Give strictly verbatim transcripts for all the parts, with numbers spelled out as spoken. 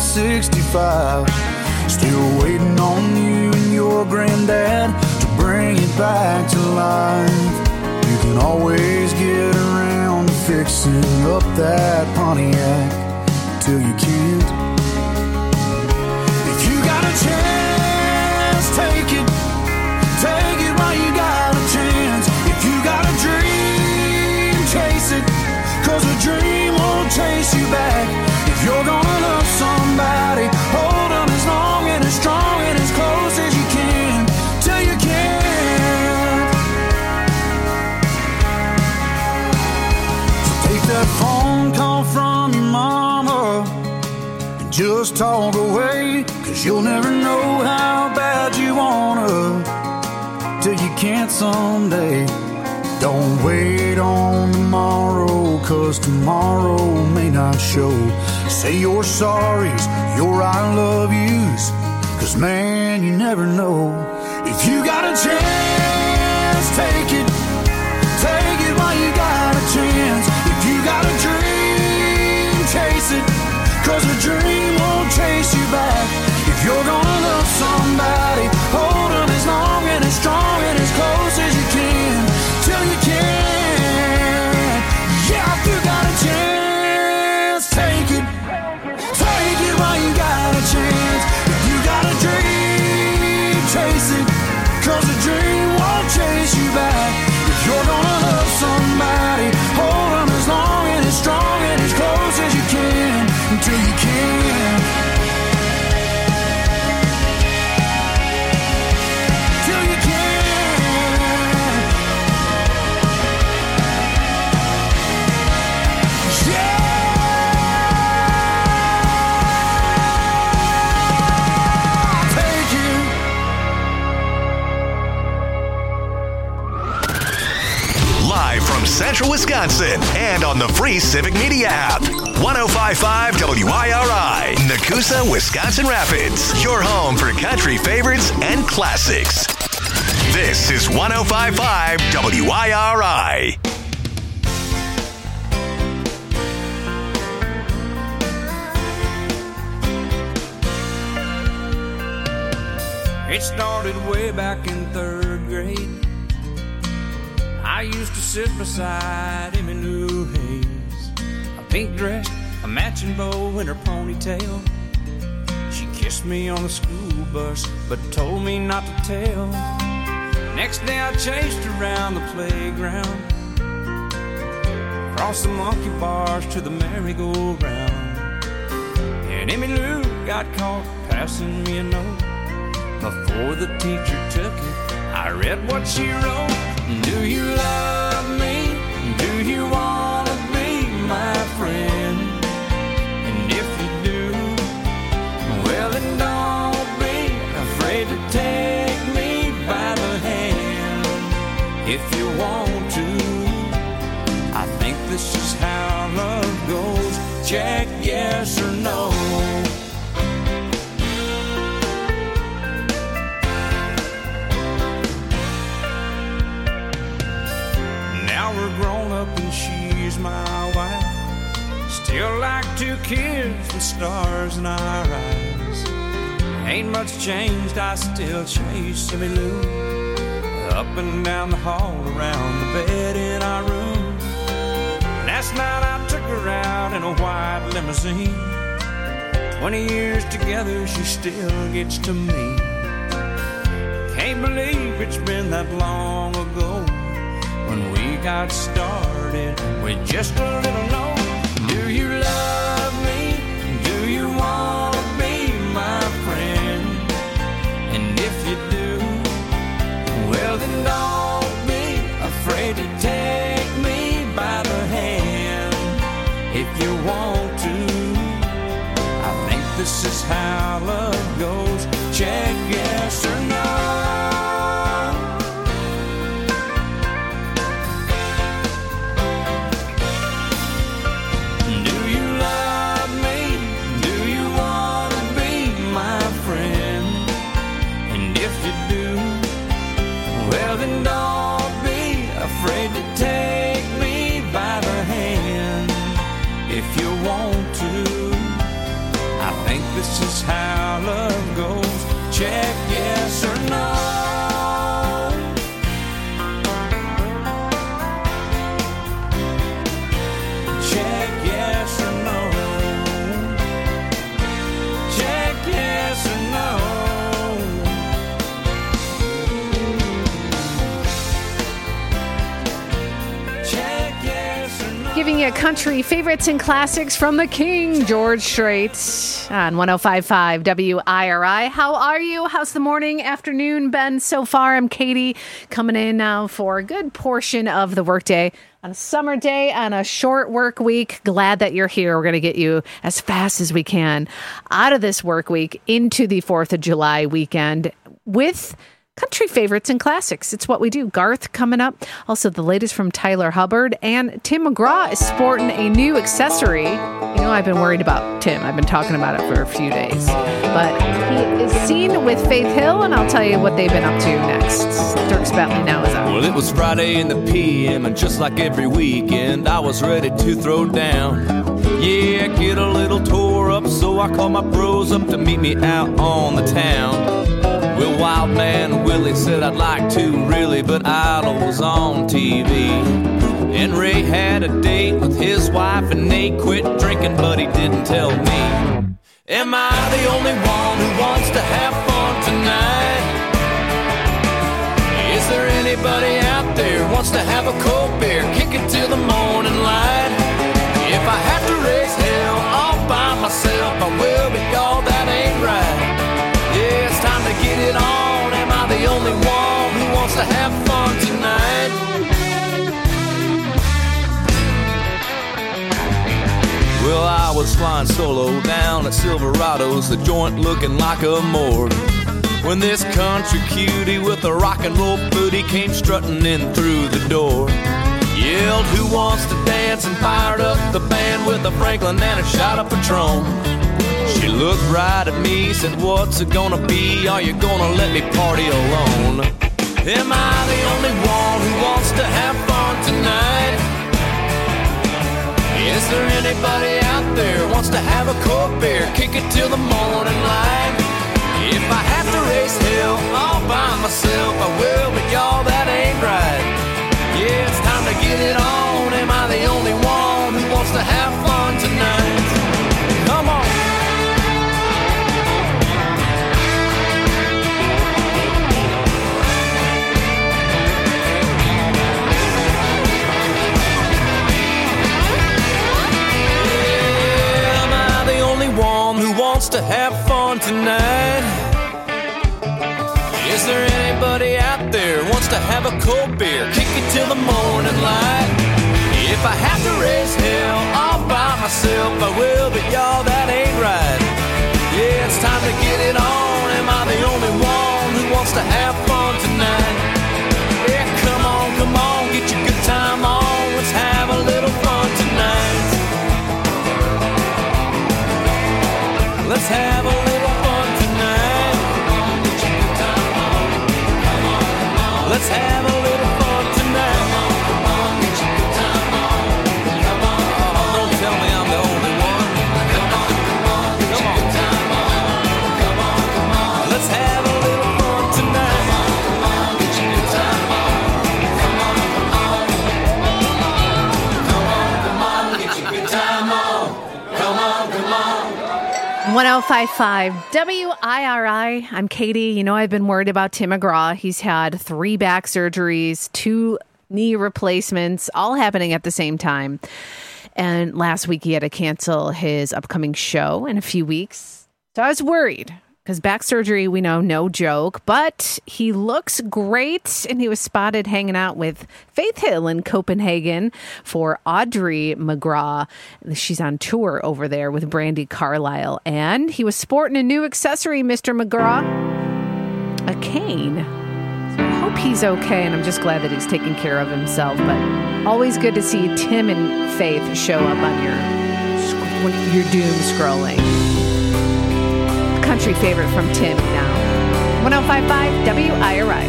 sixty-five. Still waiting on you and your granddad to bring it back to life. You can always get around to fixing up that Pontiac till you can't. If you got a chance, take it. Take it while you got a chance. If you got a dream, chase it. Cause a dream won't chase you back. If you're gonna love somebody, hold them as long and as strong and as close as you can, till you can't. So take that phone call from your mama and just talk away. Cause you'll never know how bad you wanna till you can't someday. Don't wait on tomorrow, cause tomorrow may not show. Say your sorries, your I love yous, cause man, you never know. If you got a chance, take it. Take it while you got a chance. If you got a dream, chase it. Cause a dream won't chase you back. If you're gonna love somebody, hold them as long and as strong and as close as you can, till you can't. Yeah, if you got a chance, take it. Take it while you got a chance. If you got a dream, chase it. Cause a dream won't chase you back. If you're gonna love somebody, hold them as long and as strong and as close as you can, until you can't. Till you can't. Yeah. Take it. Live from Central Wisconsin and on the free Civic Media app. one oh five point five W I R I, Nakusa, Wisconsin Rapids. Your home for country favorites and classics. This is one oh five point five W I R I. It started way back in third grade. I used to sit beside Emmylou Hayes, a pink dress, a matching bow, and her ponytail. She kissed me on the school bus, but told me not to tell. Next day I chased her around the playground, across the monkey bars to the merry-go-round. And Emmylou got caught passing me a note. Before the teacher took it, I read what she wrote. Do you love me? Do you want to be my friend? And if you do, well then don't be afraid to take me by the hand. If you want to, I think this is how love goes. Check yes or no. We're grown up and she's my wife. Still like two kids with stars in our eyes. Ain't much changed, I still chase Emmylou up and down the hall, around the bed in our room. Last night I took her out in a white limousine. Twenty years together, she still gets to me. Can't believe it's been that long ago when we got started with just a little note. Do you love me? Do you want to be my friend? And if you do, well then don't be afraid to take me by the hand. If you want to, I think this is how love goes. Check yes or no. Then don't be afraid to take me by the hand. If you want to, I think this is how love goes. Check yes or no. Giving you country favorites and classics from the King, George Strait, on one oh five point five W I R I. How are you? How's the morning, afternoon been so far? I'm Katie, coming in now for a good portion of the workday on a summer day, on a short work week. Glad that you're here. We're going to get you as fast as we can out of this work week into the fourth of July weekend with country favorites and classics. It's what we do. Garth coming up. Also, the latest from Tyler Hubbard. And Tim McGraw is sporting a new accessory. You know, I've been worried about Tim. I've been talking about it for a few days. But he is seen with Faith Hill, and I'll tell you what they've been up to next. Dirk Bentley now is up. Well, it was Friday in the P M, and just like every weekend, I was ready to throw down. Yeah, get a little tore up, so I called my bros up to meet me out on the town. Well, Wild Man Willie said I'd like to, really, but Idol was on T V. And Ray had a date with his wife, and Nate quit drinking, but he didn't tell me. Am I the only one who wants to have fun tonight? Is there anybody out there who wants to have a cold beer, kick it till the morning light? If I have to raise hell all by myself, I will, but y'all, that ain't right. Yeah, it's time to get it on. Am I the only one who wants to have fun tonight? Well, I was flying solo down at Silverado's, the joint looking like a morgue, when this country cutie with a rock and roll booty came strutting in through the door. Yelled, who wants to dance, and fired up the band with a Franklin and a shot of Patron. She looked right at me, said, what's it gonna be? Are you gonna let me party alone? Am I the only one who wants to have fun tonight? Is there anybody out there who wants to have a cold beer, kick it till the morning light? If I have to raise hell all by myself, I will, but y'all, that ain't right. Yeah, it's time to get it on. Am I the only one who wants to have fun tonight? Come on. To have fun tonight. Is there anybody out there who wants to have a cold beer, kick it till the morning light? If I have to raise hell all by myself, I will, but y'all, that ain't right. Yeah, it's time to get it on. Am I the only one who wants to have fun tonight? Yeah, come on, come on, get your good time on. Let's have a little fun tonight. Let's have a little fun tonight. Come on, get your good time on. Come on, come on. Let's have a little fun tonight. Come on, come on, get your good time on. Come on, come on. Don't tell me I'm the only one. Come on, come on, get your good time on. Come on, come on. Let's have a little fun tonight. Come on, come on, get your good time on. Come on, come on. Come on, come on, get your good time on. Come on, come on. one oh five point five W I R I. I'm Katie. You know, I've been worried about Tim McGraw. He's had three back surgeries, two knee replacements, all happening at the same time. And last week he had to cancel his upcoming show in a few weeks. So I was worried because back surgery, we know, no joke, but he looks great. And he was spotted hanging out with Faith Hill in Copenhagen for Audrey McGraw. She's on tour over there with Brandi Carlile. And he was sporting a new accessory, Mister McGraw, a cane. So I hope he's okay. And I'm just glad that he's taking care of himself. But always good to see Tim and Faith show up on your, your doom scrolling. Country favorite from Tim now. one oh five point five W I R I.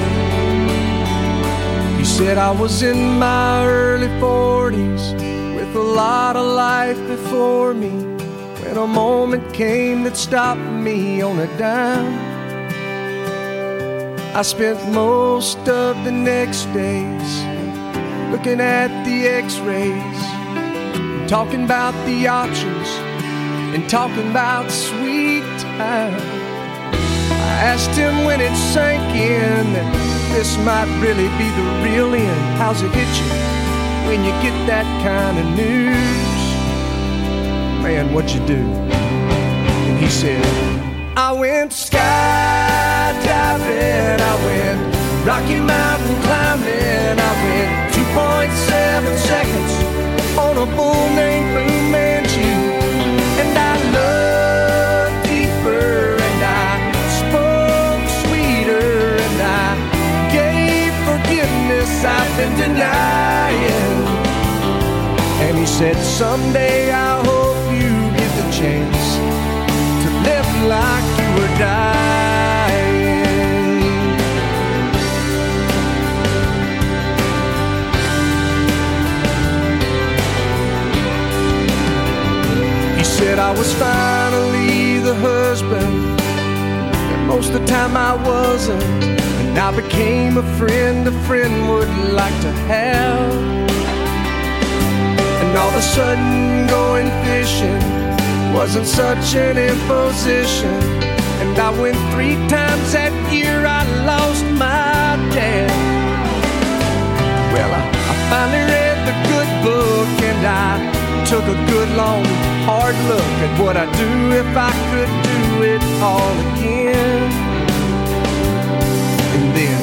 He said I was in my early forties with a lot of life before me when a moment came that stopped me on a dime. I spent most of the next days looking at the x-rays, talking about the options and talking about sweet time. I asked him when it sank in that this might really be the real end. How's it hit you when you get that kind of news? Man, what'd you do? And he said, I went skydiving, I went Rocky Mountain climbing, I went two point seven seconds on a bull named Fu Manchu. And I loved deeper, and I spoke sweeter, and I gave forgiveness I've been denying. And he said, someday I hope you get the chance to live like you were dying. He said I was finally the husband that most of the time I wasn't, and I became a friend a friend would like to have. And all of a sudden going fishing wasn't such an imposition. And I went three times that year, I lost my dad. Well, I, I finally read the good book, and I took a good long hard look at what I'd do if I could do it all again. And then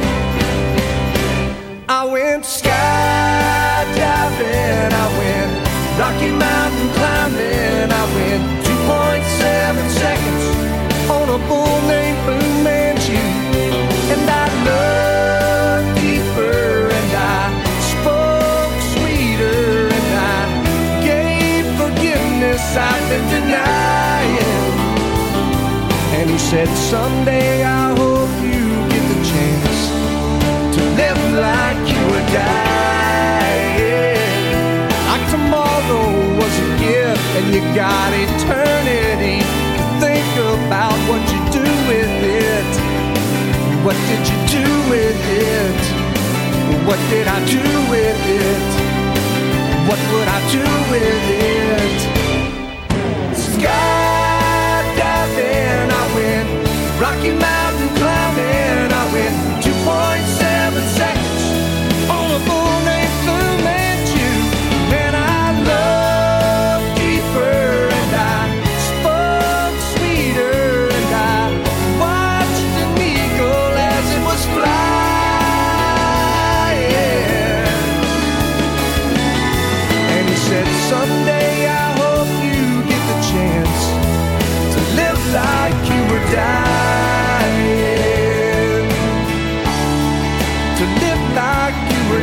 I went skydiving, I went Rocky Mountain climbing, I went two point seven seconds on a bull named Fu Manchu. And I loved deeper, and I spoke sweeter, and I gave forgiveness I've been denying. And he said, someday I hope you get the chance to live like you were dying. Like tomorrow was a gift, and you got eternity to think about what you do with it. What did you do with it? What did I do with it? What would I do with it? Skydiving, I went Rocky Mountain climbing, I went two point seven seconds on a bull named Fu Manchu. Man, I loved deeper, and I spoke sweeter, and I watched an eagle as it was flying. And he said, someday I hope you get the chance to live like you were dying. To live like you were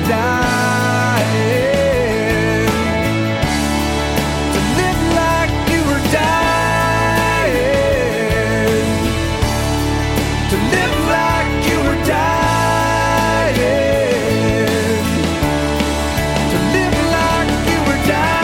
dying. To live like you were dying. To live like you were dying. To live like you were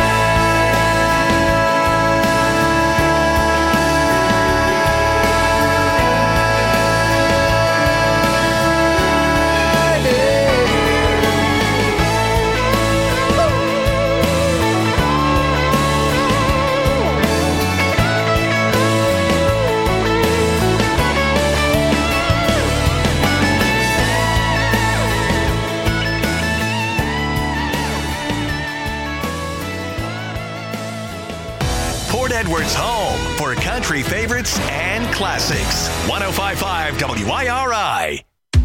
Port Edwards' home for country favorites and classics. one oh five point five W I R I.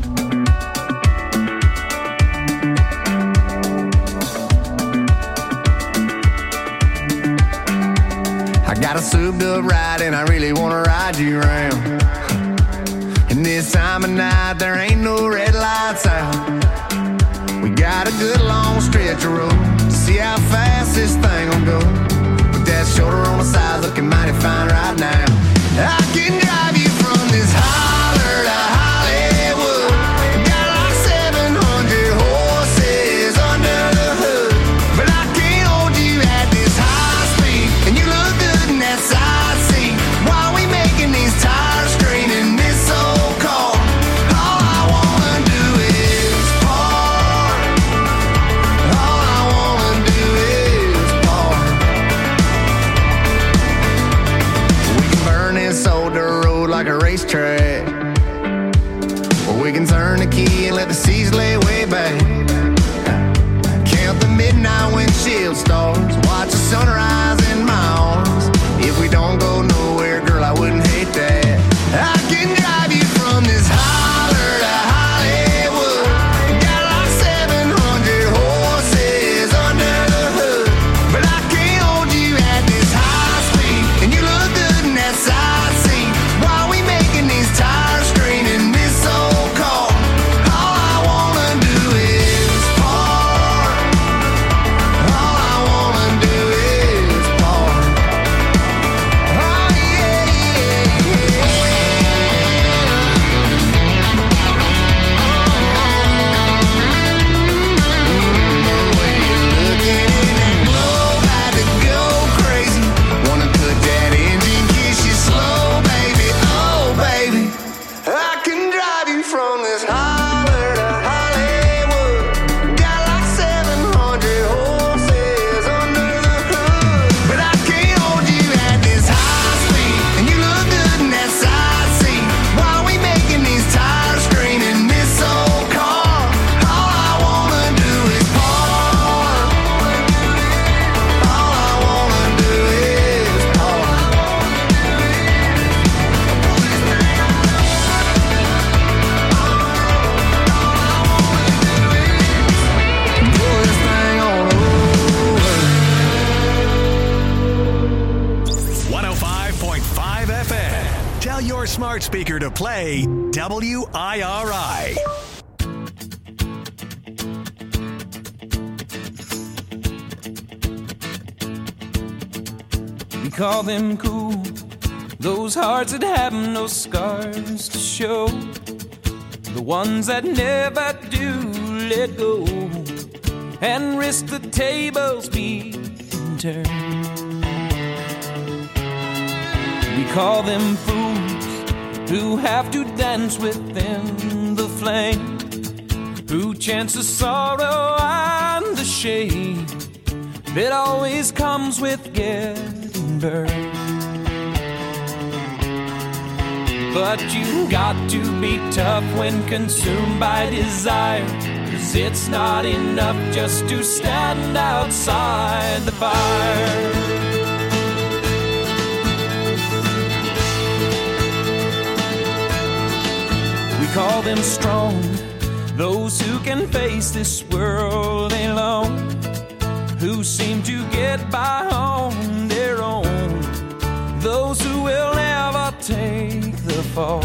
I got a souped up ride and I really wanna ride you around. And this time of night there ain't no red lights out. We got a good long stretch of road to see how fast this thing will go. With that shoulder on the side looking mighty fine right now. I can drive you from this holler to Hollywood. Got like seven hundred horses under the hood, but I can't hold you smart speaker to play W I R I. We call them cool, those hearts that have no scars to show, the ones that never do let go and risk the tables being turned. We call them fools who have to dance within the flame, who chance the sorrow and the shame that always comes with getting burned. But you got to be tough when consumed by desire, 'cause it's not enough just to stand outside the fire. We call them strong, those who can face this world alone, who seem to get by on their own, those who will never take the fall.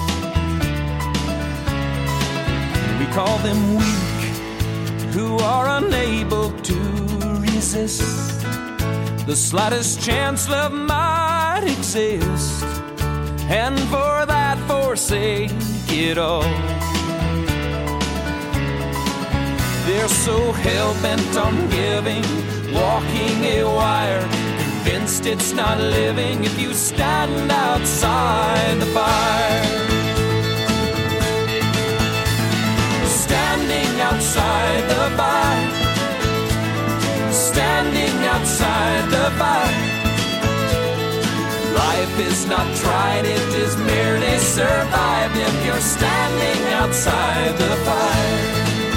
We call them weak, who are unable to resist the slightest chance love might exist, and for that forsake it all. They're so hell-bent on giving, walking a wire, convinced it's not living if you stand outside the fire. Standing outside the fire, standing outside the fire. Life is not tried, it is merely survived if you're standing outside the fire.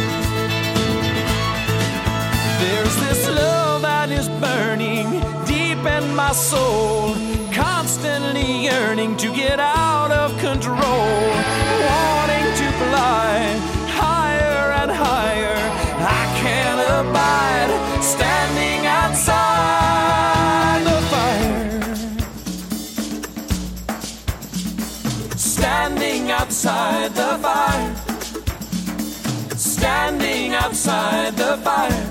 There's this love that is burning deep in my soul, constantly yearning to get out of control, wanting to fly higher and higher. I can't abide standing outside the fire. Standing outside the fire. Standing outside the fire.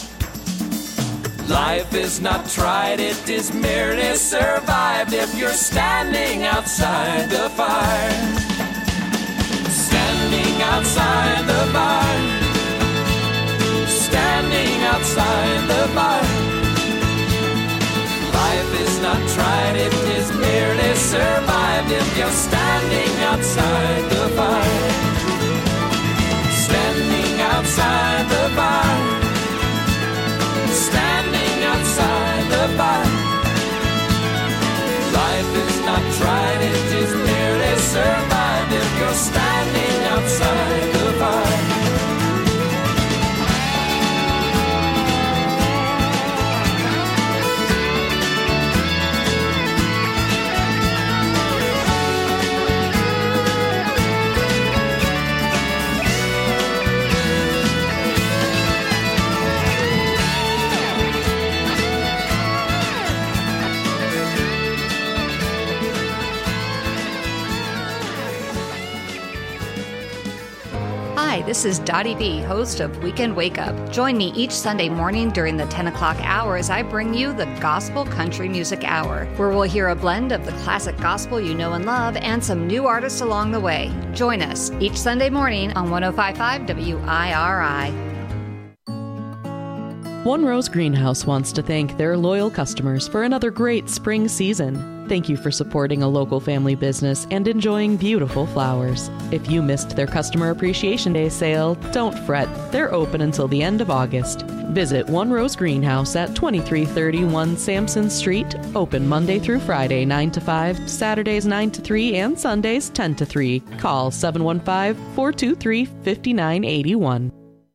Life is not tried, it is merely survived if you're standing outside the fire. Standing outside the fire. Standing outside the fire. Life is not tried, it is merely survived if you're standing outside the fire. Standing outside the fire. Standing outside the fire. Life is not tried, it is merely survived if you're standing outside the fire. Hi, this is Dottie B, host of Weekend Wake Up. Join me each Sunday morning during the ten o'clock hour as I bring you the Gospel Country Music Hour, where we'll hear a blend of the classic gospel you know and love and some new artists along the way. Join us each Sunday morning on one oh five point five W I R I. One Rose Greenhouse wants to thank their loyal customers for another great spring season. Thank you for supporting a local family business and enjoying beautiful flowers. If you missed their Customer Appreciation Day sale, don't fret. They're open until the end of August. Visit One Rose Greenhouse at twenty-three thirty-one Sampson Street, open Monday through Friday nine to five, Saturdays nine to three, and Sundays ten to three. Call seven one five, four two three, five nine eight one.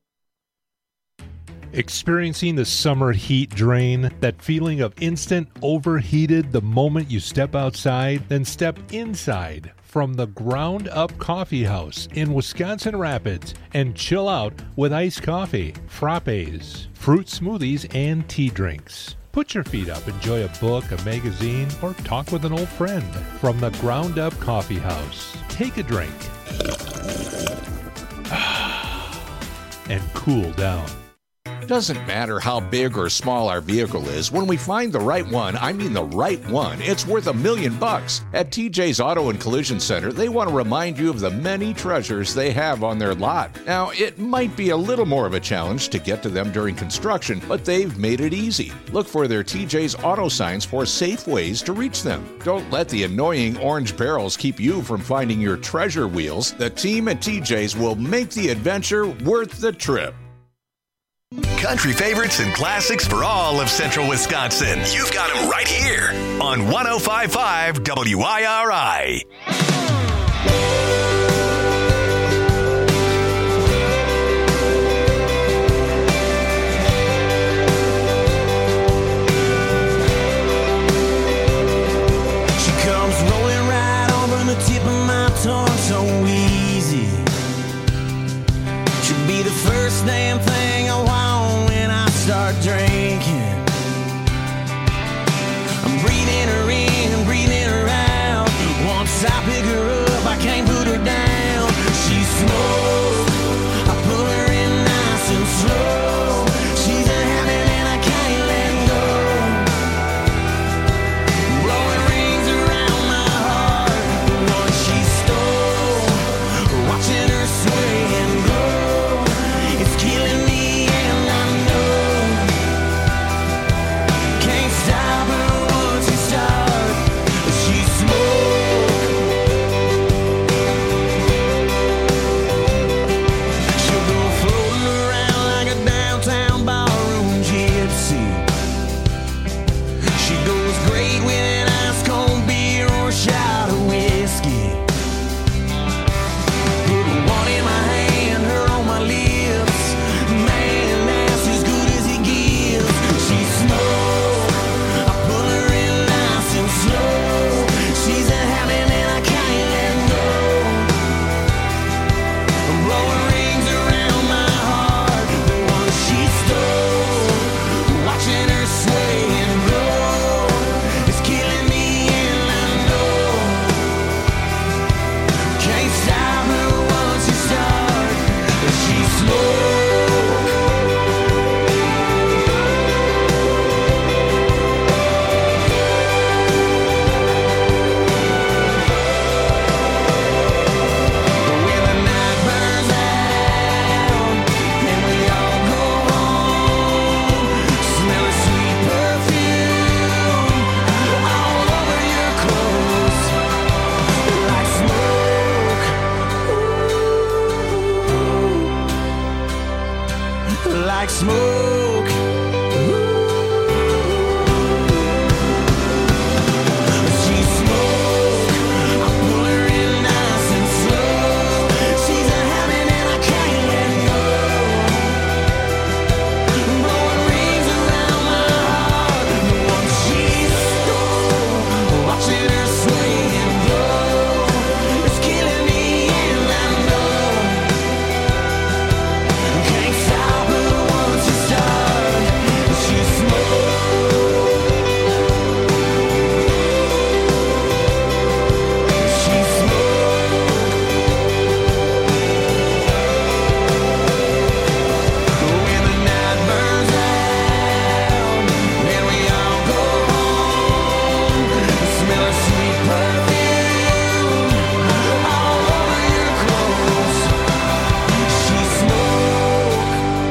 Experiencing the summer heat drain, that feeling of instant overheated the moment you step outside, then step inside from the Ground Up Coffee House in Wisconsin Rapids and chill out with iced coffee, frappes, fruit smoothies, and tea drinks. Put your feet up, enjoy a book, a magazine, or talk with an old friend. From the Ground Up Coffee House, take a drink and cool down. Doesn't matter how big or small our vehicle is, when we find the right one, I mean the right one, it's worth a million bucks. At T J's Auto and Collision Center, they want to remind you of the many treasures they have on their lot. Now, it might be a little more of a challenge to get to them during construction, but they've made it easy. Look for their T J's Auto signs for safe ways to reach them. Don't let the annoying orange barrels keep you from finding your treasure wheels. The team at T J's will make the adventure worth the trip. Country favorites and classics for all of Central Wisconsin. You've got them right here on one oh five point five W I R I. She comes rolling right over the tip of my tongue so easy. She'll be the first damn thing I want when I start drinking. I'm breathing her in and breathing her out. Once I pick her up, I can't put her down. She smokes, I pull her in nice and slow. She's a habit and I can't let go. Blowing rings around my heart, the one she stole. Watching her sway and glow, it's killing me and I know. Can't stop her once you start. She smoke. She'll go floating around like a downtown ballroom gypsy. She goes great with an ice cold beer or a shot of whiskey. Put one in my hand, her on my lips. Man, that's as good as he gives. She smokes, I pull her in nice and slow. She's a habit and I can't let go. I'm blowing rings around my heart, the one she stole. Watching her sway and glow, it's killing me and I know. Can't stop her once you start. She smoke. When the night burns out and we all go home, smell a sweet perfume all over your clothes, like smoke, like smoke. She smoke, I pull her in nice and slow. She's a habit and I can't let go. Blowing rings around my heart, the one she stole. Watching her sway and glow, it's killing me and I know. Can't stop her once you start. She smoke. She smoke. When the night burns out and we all go home, smell a sweet perfume all over your clothes. She smoke.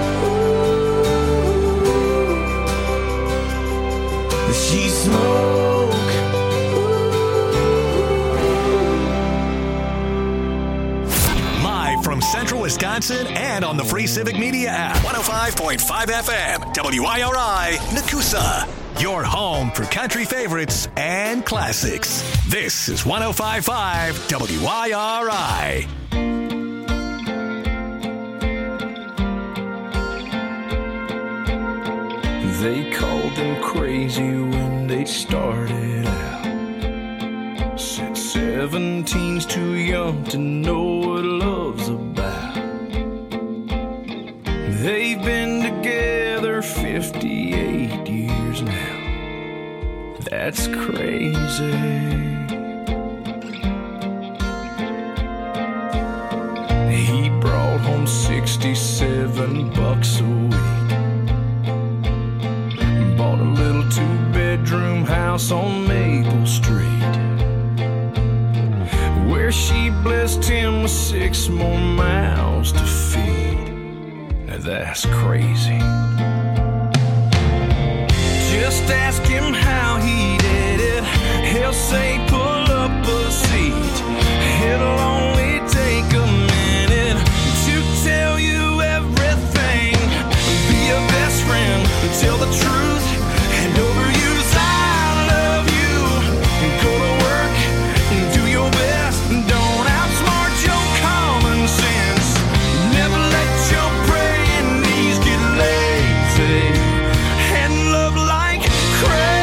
She smoke. Live from Central Wisconsin and on the free Civic Media app. one oh five point five F M, W I R I, Nakusa. Your home for country favorites and classics. This is one oh five point five W I R I. They called them crazy when they started out. Said seventeen's too young to know what love's about. They've been together fifty-eight years now. That's crazy. He brought home sixty-seven bucks a week. Bought a little two-bedroom house on Maple Street, where she blessed him with six more mouths to feed. Now that's crazy. Just ask him how he did it. He'll say pull up a seat. It'll only take a minute to tell you everything. Be a best friend, tell the truth, and overuse I love you. Go to work, do your best, don't outsmart your common sense. Never let your praying knees get lazy, and love like crazy.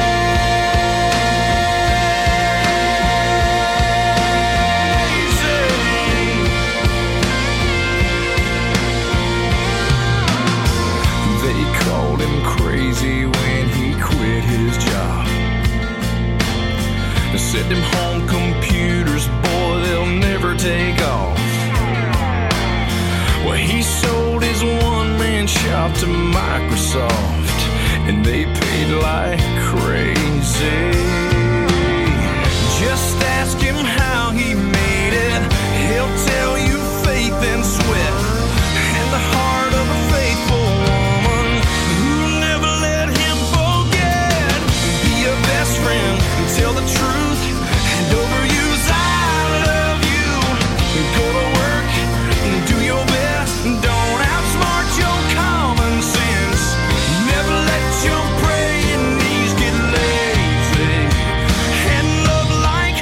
They called him crazy when he quit his job. They said them home computers, boy, they'll never take off. Well, he sold his one-man shop to Microsoft, and they paid like crazy. Just ask him how he made it. He'll tell you faith and sweat, and the heart of a faithful woman who never let him forget. Be a best friend, tell the truth, and overuse I love you. Go to work, do your best, don't outsmart your common sense. Never let your praying knees get lazy, and love like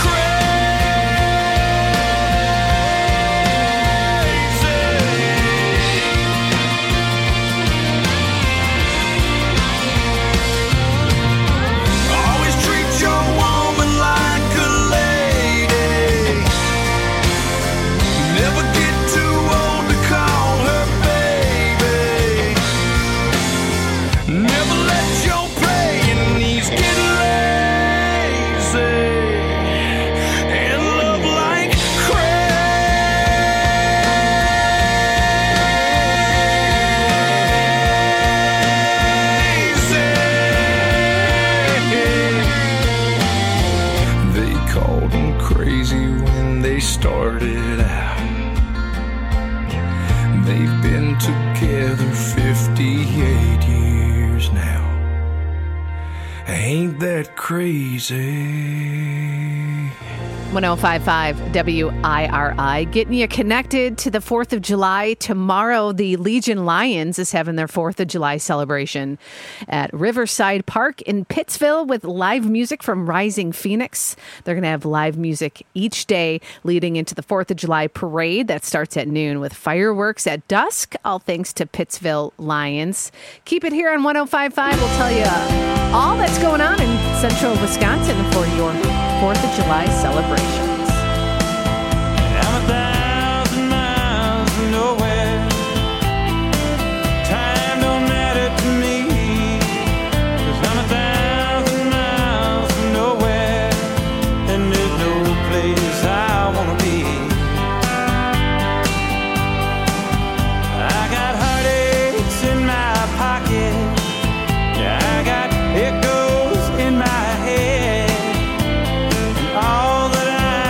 always treat your woman like a lady. Never get too old to call her baby. Never let your praying knees get lazy, and love like crazy. They called him crazy when they started out. They've been together fifty-eight years now. Ain't that crazy? one oh five point five W I R I, getting you connected to the fourth of July. Tomorrow, the Legion Lions is having their fourth of July celebration at Riverside Park in Pittsville with live music from Rising Phoenix. They're going to have live music each day leading into the fourth of July parade that starts at noon with fireworks at dusk, all thanks to Pittsville Lions. Keep it here on one oh five point five. We'll tell you all that's going on in central Wisconsin for your fourth of July celebrations. I'm a thousand miles from nowhere. Time don't matter to me, 'cause I'm a thousand miles from nowhere, and there's no place I wanna be. I got heartaches in my pocket, yeah, I got echoes in my head, and all that I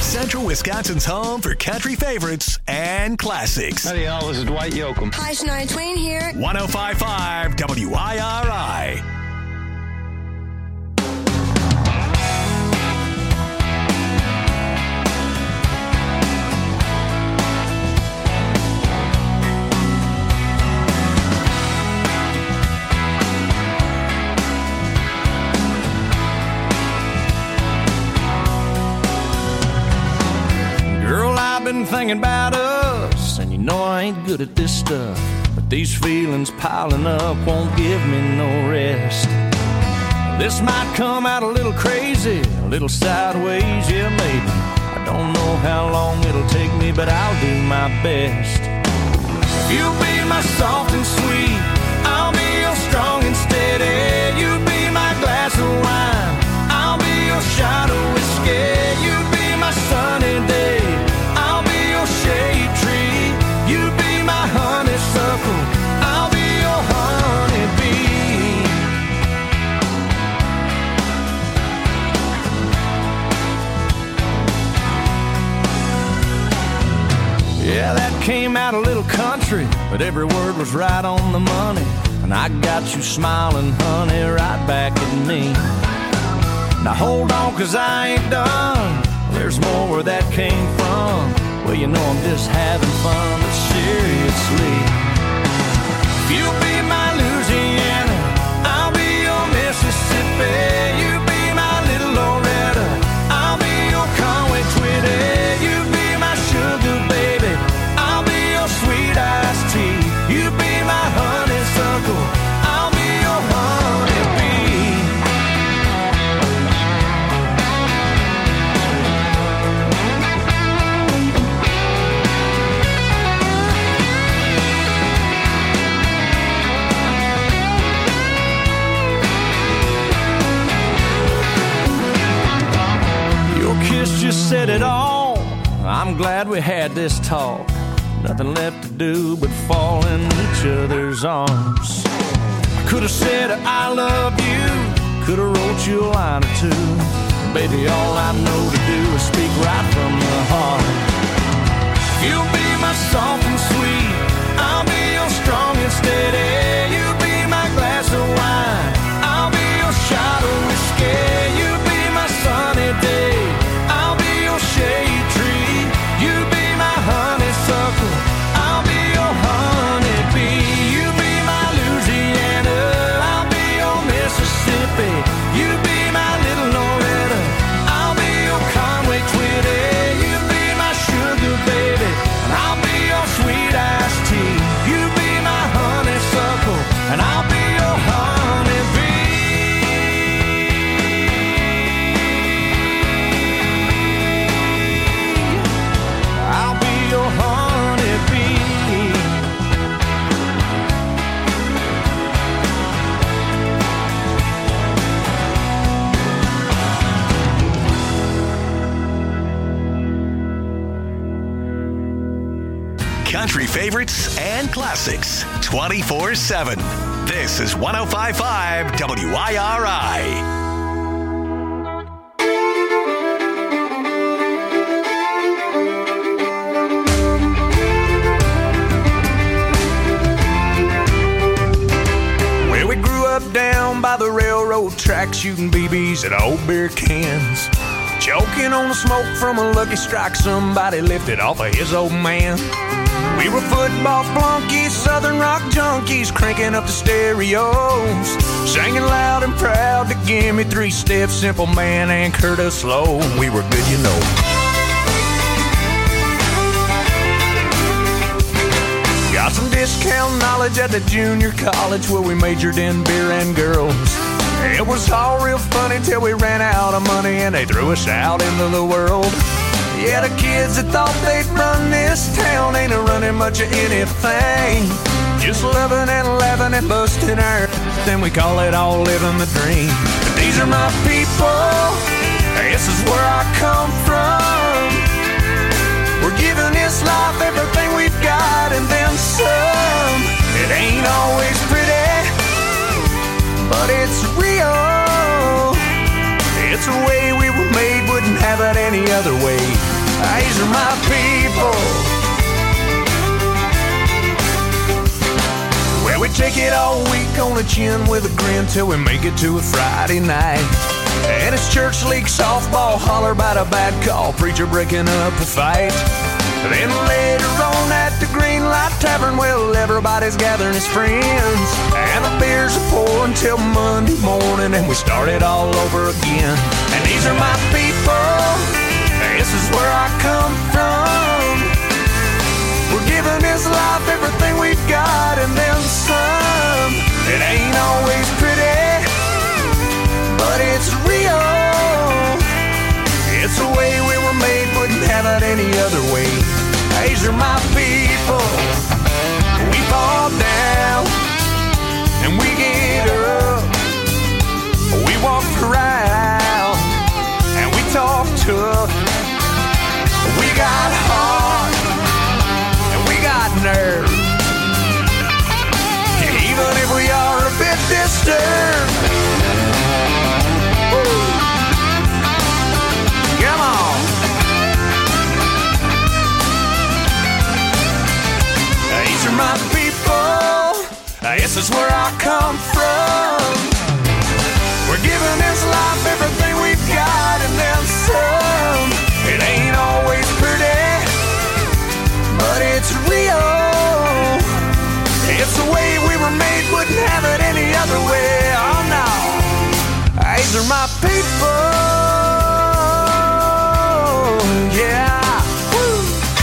Central Wisconsin's home for country favorites and classics. Howdy, y'all. This is Dwight Yoakam. Hi, Shania Twain here. one oh five point five W I R I. Been thinking about us, and you know I ain't good at this stuff, but these feelings piling up won't give me no rest. This might come out a little crazy, a little sideways, yeah maybe. I don't know how long it'll take me, but I'll do my best. You'll be my soft and sweet, I'll be your strong and steady. You be my glass of wine, I'll be your shot of whiskey. You be my sunny day, shade tree. You be my honeysuckle, I'll be your honeybee. Yeah, that came out a little country, but every word was right on the money. And I got you smiling, honey, right back at me. Now hold on, cause I ain't done. There's more where that came from. Well, you know I'm just having fun, but seriously. You be my Louisiana, I'll be your Mississippi. You be my little Loretta, I'll be your Conway Twitty. You be my sugar baby, I'll be your sweet iced tea. You be my honeysuckle, I'll be your honeybee. Kiss just said it all. I'm glad we had this talk. Nothing left to do but fall in each other's arms. I could have said I love you, could have wrote you a line or two. Baby, all I know to do is speak right from the heart. You'll be my soft and sweet, I'll be your strong and steady. You be my glass of wine, I'll be your shot of whiskey. You be my sunny day, shade tree. You be my honeysuckle, I'll be your honeybee. You be my Louisiana, I'll be your Mississippi. You be my little Loretta, I'll be your Conway Twitty. You be my sugar baby, and I'll be your sweet iced tea. You be my honeysuckle, and I'll be your honeybee. Country favorites and classics twenty-four seven. This is one oh five point five W I R I. Down by the railroad tracks, shooting B Bs at old beer cans, choking on the smoke from a Lucky Strike somebody lifted off of his old man. We were football flunkies, southern rock junkies, cranking up the stereos, singing loud and proud to give me three steps, Simple Man and Curtis Slow. We were good, you know. Got some discount knowledge at the junior college where we majored in beer and girls. It was all real funny till we ran out of money and they threw us out into the world. Yeah, the kids that thought they'd run this town ain't a running much of anything. Just loving and laughing and busting our then we call it all living the dream. But these are my people, this is where I come from. We're giving this life everything we've got and then some. It ain't always pretty, but it's real. It's a way we were made, wouldn't have it any other way. These are my people. Well, we take it all week on the chin with a grin till we make it to a Friday night. And it's church league softball, holler about a bad call, preacher breaking up a fight. Then later on at the Green Light Tavern, well, everybody's gathering his friends, and the beers are pouring till Monday morning, and we start it all over again. And these are my people, this is where I come from. We're giving this life everything we've got and then some. It ain't always pretty, but it's real. It's the way we were made, wouldn't have it any other way. These are my people. We fall down and we get up. We walk around and we talk tough. We got heart and we got nerve. Even if we are a bit disturbed. Woo. Come on. These are my people. This is where I come from. We're giving this life everything we've got and then some. It ain't always pretty, but it's real. It's the way we were made, wouldn't have it any other way. Oh no. These are my people. Yeah. Woo.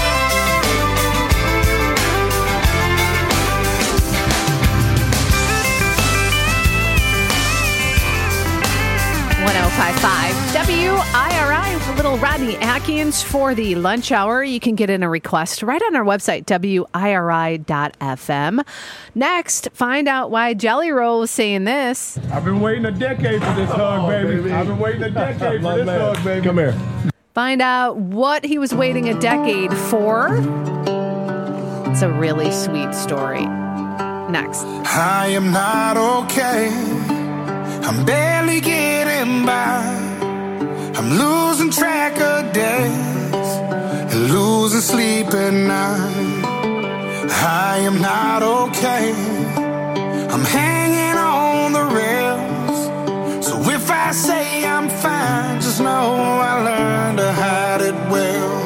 one oh five point five W I R I with a little Rodney Atkins for the lunch hour. You can get in a request right on our website, W I R I dot F M. Next, find out why Jelly Roll was saying this. I've been waiting a decade for this hug, Oh, baby. baby. I've been waiting a decade for this man. hug, baby. Come here. Find out what he was waiting a decade for. It's a really sweet story. Next. I am not okay. I'm barely getting by. I'm losing track of days and losing sleep at night. I am not okay. I'm hanging on the rails. So if I say I'm fine, just know I learned to hide it well.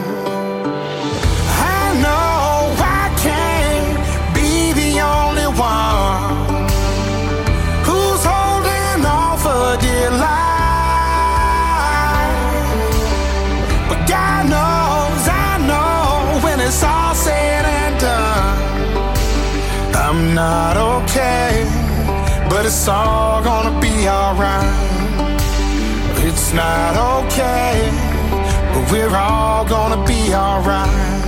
I know I can't be the only one who's holding on for dear life. But God knows, I know when it's all said and done, I'm not okay, but it's all gonna be alright. It's not okay, but we're all gonna be alright.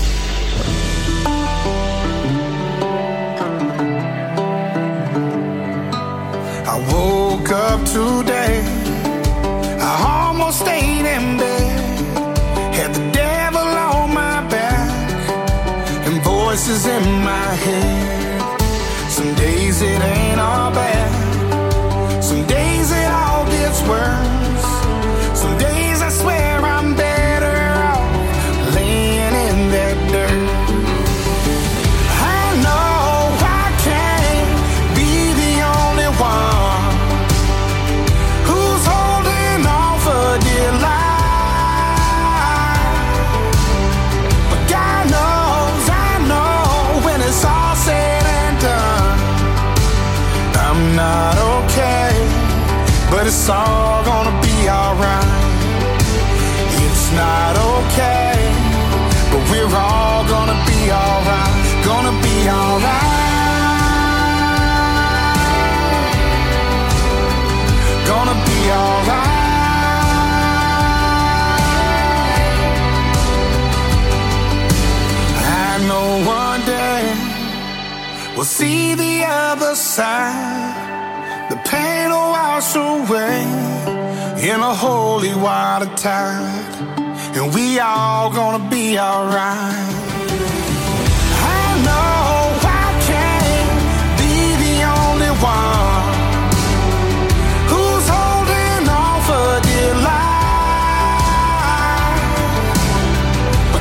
I woke up today, I almost stayed in bed, had the devil on my back and voices in my head. Some days it ain't all bad, some days it all gets worse. Some days I swear I'm better off laying in that dirt. I know I can't be the only one who's holding on for dear life. But God knows, I know when it's all said and done, I'm not okay, but it's all gonna be alright. It's not okay, but we're all gonna be alright. Gonna be alright. Gonna be alright. I know one day we'll see the other side. The pain will wash away in a holy water tide, and we all gonna be alright. I know I can't be the only one who's holding on for dear life.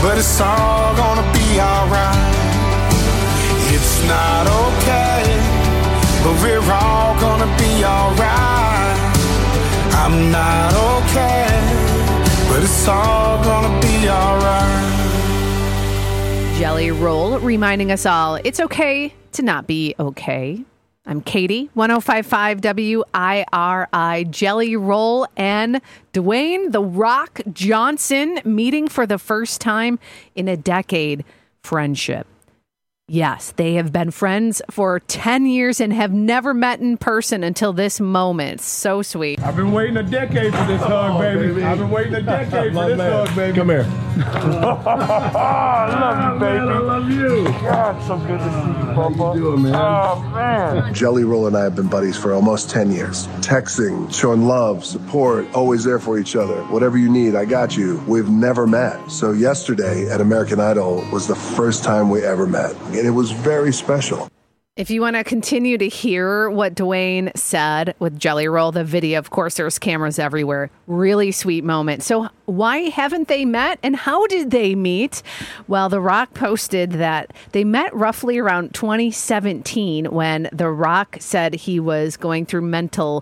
but it's all gonna be alright. It's not okay, but we're all gonna be alright. I'm not okay, but it's all gonna be alright. Jelly Roll reminding us all it's okay to not be okay. I'm Katie, one oh five point five W I R I. Jelly Roll and Dwayne "The Rock" Johnson meeting for the first time in a decade. Friendship. Yes, they have been friends for ten years and have never met in person until this moment. So sweet. I've been waiting a decade for this hug, Oh, baby. baby. I've been waiting a decade for this man. hug, baby. Come here. I love you, baby. I love you. God, so good to see you, Papa. How you doing, man? Oh, man. Jelly Roll and I have been buddies for almost ten years. Texting, showing love, support, always there for each other. Whatever you need, I got you. We've never met. So yesterday at American Idol was the first time we ever met. And it was very special. If you want to continue to hear what Dwayne said with Jelly Roll, the video, of course, there's cameras everywhere. Really sweet moment. So why haven't they met and how did they meet? Well, The Rock posted that they met roughly around twenty seventeen when The Rock said he was going through mental,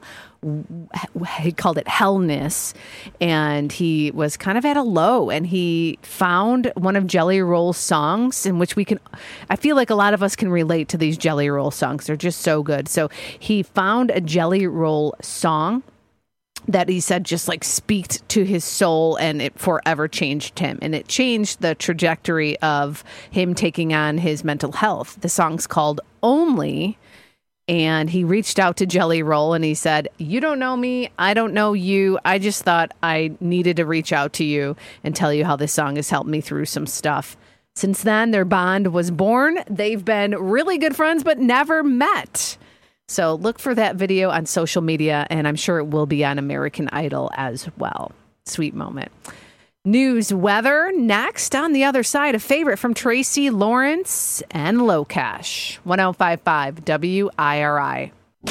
he called it hellness, and he was kind of at a low, and he found one of Jelly Roll's songs in which we can, I feel like a lot of us can relate to these Jelly Roll songs. They're just so good. So he found a Jelly Roll song that he said just like speaked to his soul, and it forever changed him. And it changed the trajectory of him taking on his mental health. The song's called Only. And he reached out to Jelly Roll and he said, "You don't know me. I don't know you. I just thought I needed to reach out to you and tell you how this song has helped me through some stuff." Since then, their bond was born. They've been really good friends, but never met. So look for that video on social media, and I'm sure it will be on American Idol as well. Sweet moment. News weather next. On the other side, a favorite from Tracy Lawrence and Locash. one oh five point five W I R I.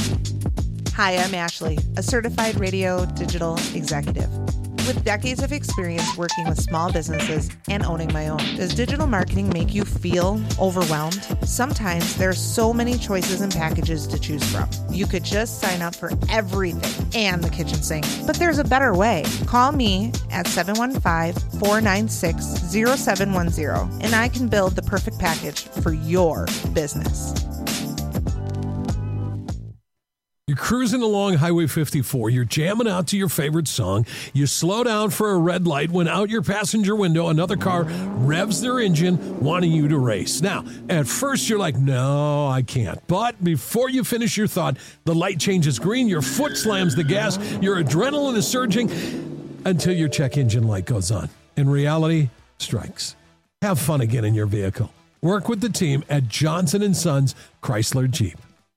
Hi, I'm Ashley, a certified radio digital executive. With decades of experience working with small businesses and owning my own, does digital marketing make you feel overwhelmed? Sometimes there are so many choices and packages to choose from. You could just sign up for everything and the kitchen sink, but there's a better way. Call me at seven one five, four nine six, zero seven one zero and I can build the perfect package for your business. You're cruising along Highway fifty-four. You're jamming out to your favorite song. You slow down for a red light when out your passenger window, another car revs their engine, wanting you to race. Now, at first you're like, no, I can't. But before you finish your thought, the light changes green, your foot slams the gas, your adrenaline is surging until your check engine light goes on. And reality strikes. Have fun again in your vehicle. Work with the team at Johnson and Sons Chrysler Jeep.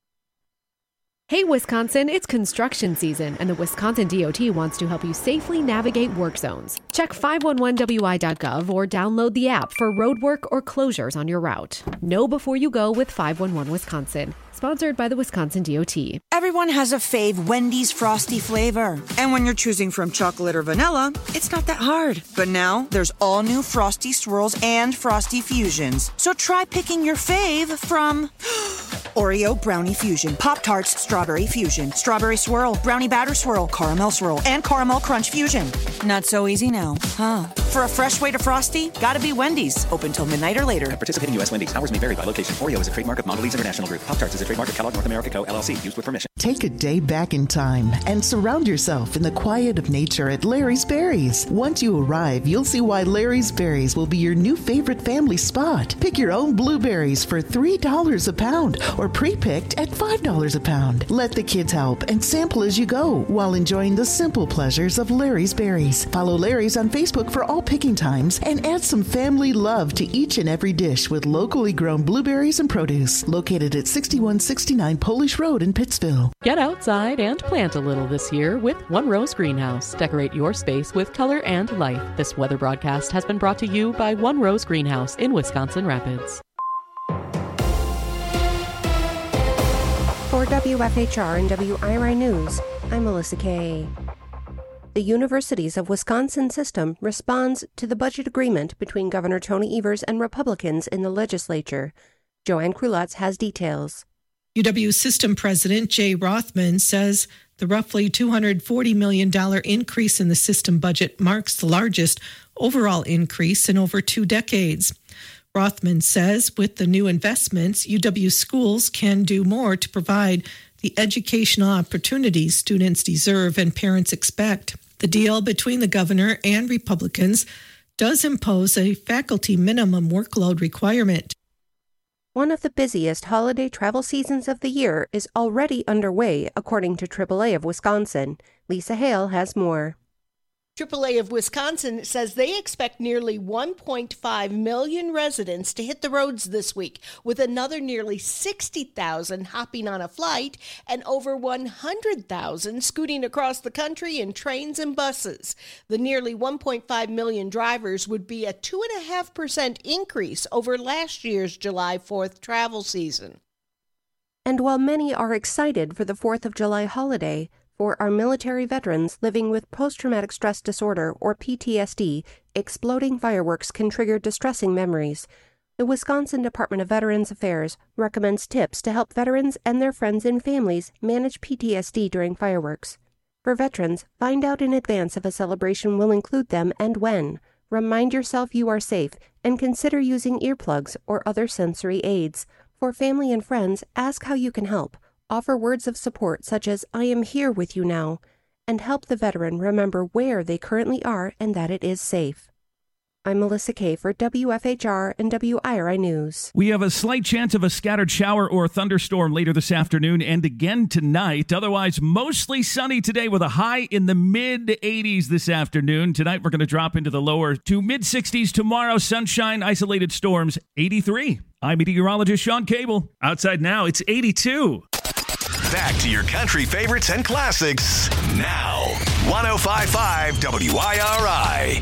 Hey, Wisconsin, it's construction season, and the Wisconsin D O T wants to help you safely navigate work zones. Check five one one W I dot gov or download the app for road work or closures on your route. Know before you go with five one one Wisconsin. Sponsored by the Wisconsin D O T. Everyone has a fave Wendy's Frosty flavor. And when you're choosing from chocolate or vanilla, it's not that hard. But now, there's all new Frosty Swirls and Frosty Fusions. So try picking your fave from Oreo Brownie Fusion, Pop-Tarts Strawberry Fusion, Strawberry Swirl, Brownie Batter Swirl, Caramel Swirl, and Caramel Crunch Fusion. Not so easy now, huh? For a fresh way to Frosty, gotta be Wendy's. Open till midnight or later. At participating U S Wendy's, hours may vary by location. Oreo is a trademark of Mondelez International Group. Pop-Tarts is a trademark of Kellogg North America Co. L L C. Used with permission. Take a day back in time and surround yourself in the quiet of nature at Larry's Berries. Once you arrive, you'll see why Larry's Berries will be your new favorite family spot. Pick your own blueberries for three dollars a pound or pre-picked at five dollars a pound. Let the kids help and sample as you go while enjoying the simple pleasures of Larry's Berries. Follow Larry's on Facebook for all picking times and add some family love to each and every dish with locally grown blueberries and produce. Located at sixty-one sixty-nine Polish Road in Pittsville. Get outside and plant a little this year with One Rose Greenhouse. Decorate your space with color and life. This weather broadcast has been brought to you by One Rose Greenhouse in Wisconsin Rapids. For W F H R and W I R I News, I'm Melissa Kay. the Universities of Wisconsin system responds to the budget agreement between Governor Tony Evers and Republicans in the legislature. Joanne Krulotz has details. U W System President Jay Rothman says the roughly two hundred forty million dollars increase in the system budget marks the largest overall increase in over two decades. Rothman says with the new investments, U W schools can do more to provide the educational opportunities students deserve and parents expect. The deal between the governor and Republicans does impose a faculty minimum workload requirement. One of the busiest holiday travel seasons of the year is already underway, according to triple A of Wisconsin. Lisa Hale has more. triple A of Wisconsin says they expect nearly one point five million residents to hit the roads this week, with another nearly sixty thousand hopping on a flight and over one hundred thousand scooting across the country in trains and buses. The nearly one point five million drivers would be a two point five percent increase over last year's July fourth travel season. And while many are excited for the fourth of July holiday, for our military veterans living with post-traumatic stress disorder, or P T S D, exploding fireworks can trigger distressing memories. The Wisconsin Department of Veterans Affairs recommends tips to help veterans and their friends and families manage P T S D during fireworks. For veterans, find out in advance if a celebration will include them and when. Remind yourself you are safe and consider using earplugs or other sensory aids. For family and friends, ask how you can help. Offer words of support such as, "I am here with you now," and help the veteran remember where they currently are and that it is safe. I'm Melissa Kay for W F H R and W I R I News. We have a slight chance of a scattered shower or thunderstorm later this afternoon and again tonight. Otherwise, mostly sunny today with a high in the mid eighties this afternoon. Tonight, we're going to drop into the lower to mid sixties. Tomorrow, sunshine, isolated storms, eighty-three. I'm meteorologist Sean Cable. Outside now, it's eighty-two. Back to your country favorites and classics now. one oh five point five W I R I.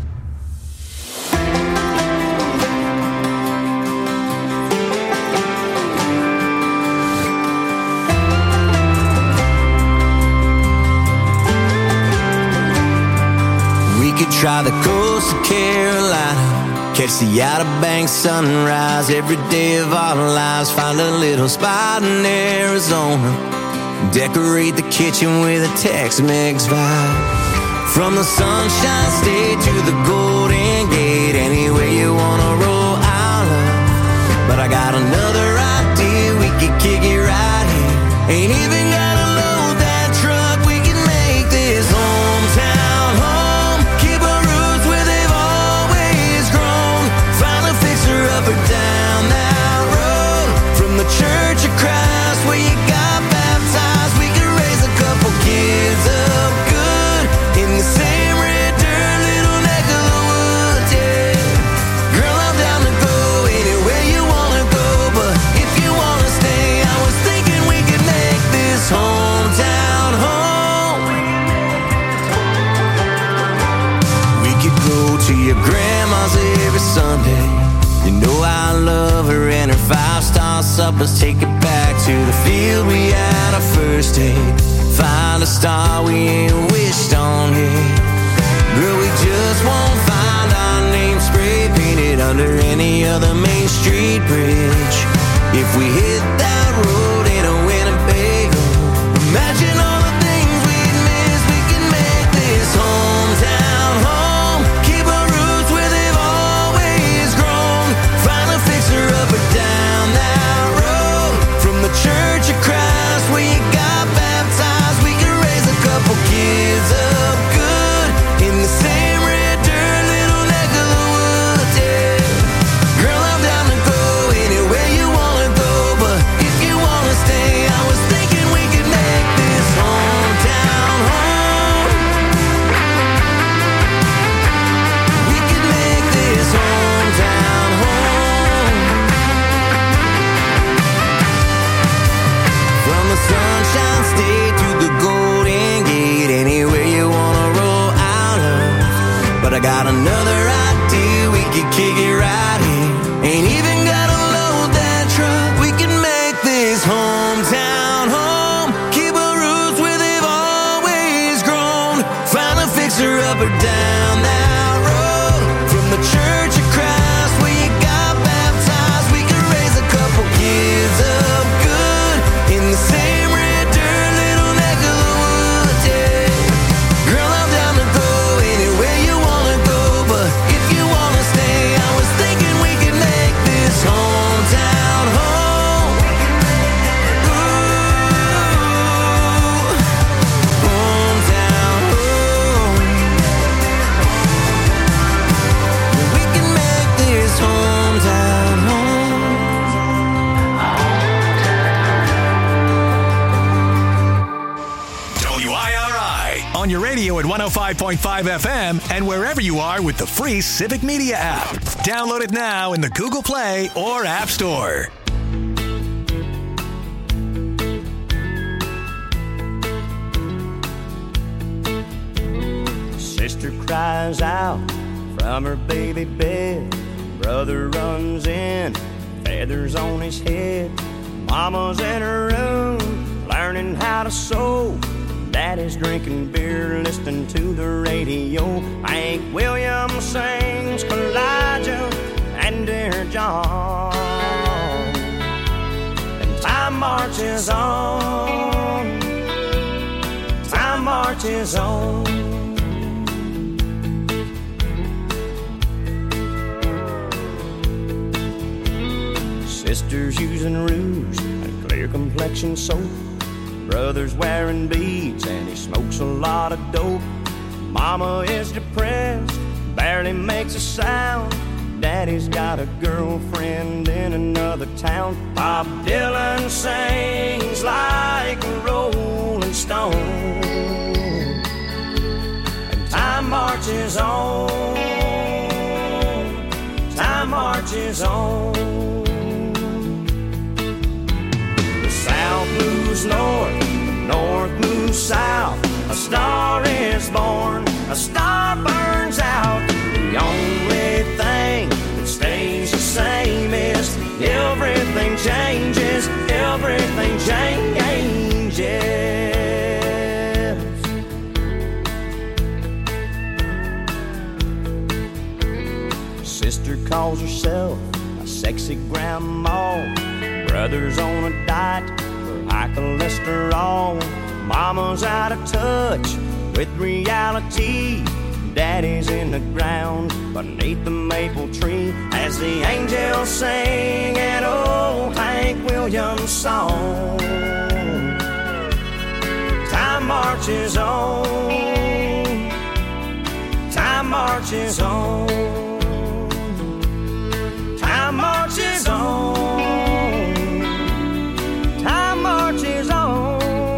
We could try the coast of Carolina, catch the Outer Banks sunrise every day of our lives. Find a little spot in Arizona, decorate the kitchen with a Tex-Mex vibe. From the Sunshine State to the Golden Gate, anywhere you wanna roll, I'll love. But I got another idea, we could kick it right here. Ain't even gotta load that truck, we can make this hometown home. Keep our roots where they've always grown. Find a fixer up or down that road. From the Church of Christ where you got baptized, we could raise a couple kids up good in the same red dirt, little neck of the woods, yeah. Girl, I'm down to go anywhere you wanna go, but if you wanna stay, I was thinking we could make this hometown home. We could go to your grandma's every Sunday. You know I love her and her five-star suppers. Take it back to the field we had our first date. Find a star we ain't wished on yet. Girl, we just won't find our name spray painted under any other Main Street bridge. If we hit that road in a Winnebago, imagine all the things we'd miss. We can make this hometown home. Keep our roots where they've always grown. Find a fixer up or down that road. From the Church of Christ where you got baptized, we can raise a couple kids up good in the same red dirt, little neck of the woods, yeah. Girl, I'm down to go anywhere you wanna go, but if you wanna stay, I was thinking we could make this hometown home. We could make this hometown home. From the Sunshine State to the Golden Gate, anywhere you wanna roll out of. But I got another idea, we could kick it right here. Ain't even gotta load that truck, we can make this hometown home. Keep our roots where they've always grown. Find a on your radio at one oh five point five F M and wherever you are with the free Civic Media app. Download it now in the Google Play or App Store. Sister cries out from her baby bed. Brother runs in, feathers on his head. Mama's in her room, learning how to sew. Daddy's drinking beer, listening to the radio. Hank Williams sings Elijah and Dear John. And time marches on, time marches on. Sisters using rouge and clear complexion soap. Brother's wearing beads and he smokes a lot of dope. Mama is depressed, barely makes a sound. Daddy's got a girlfriend in another town. Bob Dylan sings like a rolling stone. And time marches on, time marches on. South moves north, north moves south. A star is born, a star burns out. The only thing that stays the same is everything changes, everything changes. Sister calls herself a sexy grandma. Brother's on a diet for high cholesterol. Mama's out of touch with reality. Daddy's in the ground beneath the maple tree as the angels sing an old Hank Williams song. Time marches on, time marches on, time marches on. Time marches on,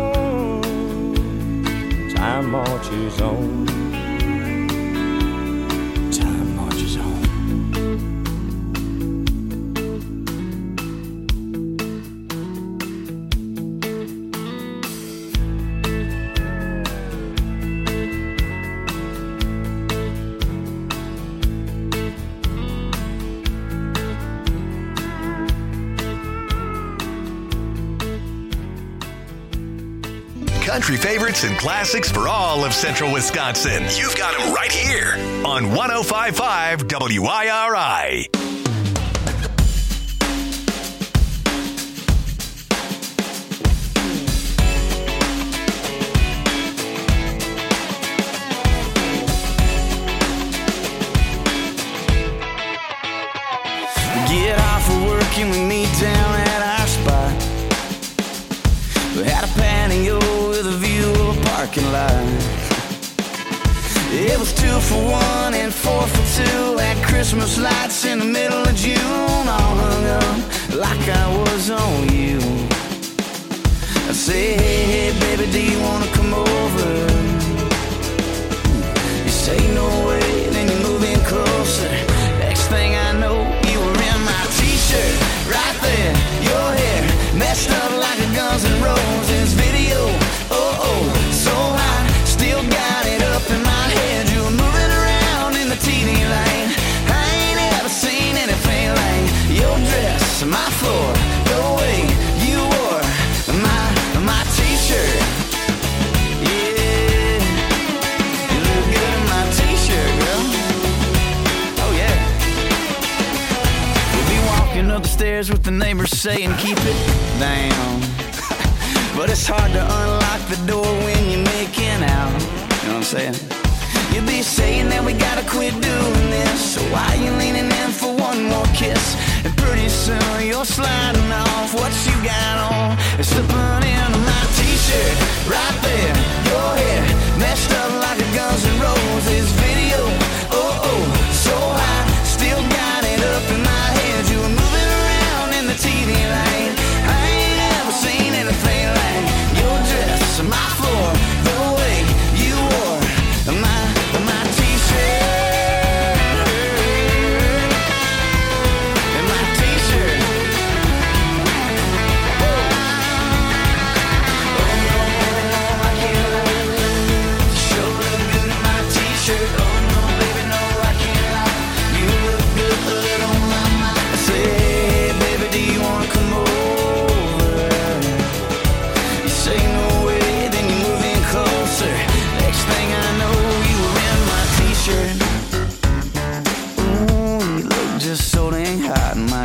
time marches on, time marches on. Country favorites and classics for all of Central Wisconsin. You've got them right here on one oh five point five W I R I. Get off of work and we meet down at our spot. We had a patio with a view of a parking lot. It was two for one and four for two. Had Christmas lights in the middle of June, all hung up like I was on you. I say, hey, hey, baby, do you wanna come over? You say no way, then you move in closer. Next thing I know, you were in my t-shirt, right there, your hair messed up like a Guns N' Roses video. Oh, oh, so hot, still got it up in my head. You were moving around in the T V lane. I ain't ever seen anything like your dress, my floor, the way you wore my, my t-shirt. Yeah, you look good in my t-shirt, girl. Oh, yeah. We'll be walking up the stairs with the neighbors saying, keep it down. But it's hard to unlock the door when you're making out. You know what I'm saying? You'll be saying that we gotta quit doing this. So why you leaning in for one more kiss? And pretty soon you're sliding off what you got on and slipping into my t-shirt. Right there, your hair messed up like a Guns N' Roses video. Oh, oh, so high, still got it up in my head. You were moving around in the T V lane. I ain't ever seen anything like your dress, my floor, the way you wore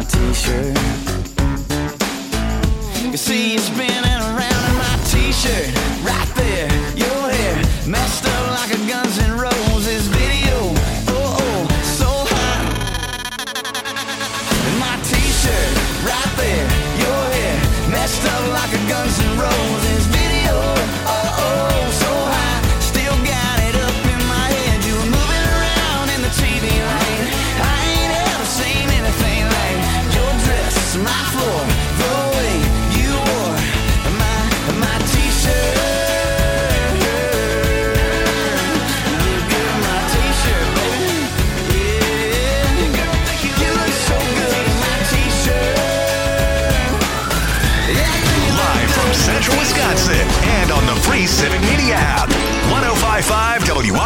t-shirt. You see you spinning around in my t-shirt. Right there, your hair messed up like a Guns N' Roses video. Oh, oh, so hot. In my t-shirt, right there, your hair messed up like a Guns N' Roses video. Oh, oh, so hot. Still got it up in my head. You were moving around in the T V lane. I ain't ever seen anything like your dress, my floor, the way you wore my my t-shirt. Look good in my t-shirt, baby. Yeah, you look so good in my t-shirt. Live from Central Wisconsin and on the free Civic Media app. one oh five point five W